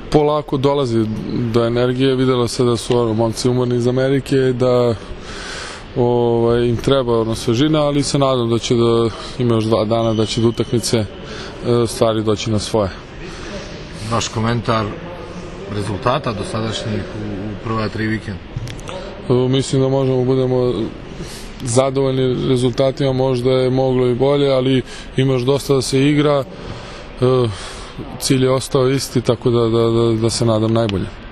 polako dolazi do energije. Videlo se da su momci umorni iz Amerike, da im treba svežina, ali se nadam da će da ima još 2 dana, da će do utakmice stvari doći na svoje. Vaš komentar rezultata dosadašnjih u prva 3 vikenda? Mislim da možemo budemo zadovoljni rezultatima, možda je moglo i bolje, ali ima još dosta da se igra, cilj je ostao isti, tako da se nadam najbolje.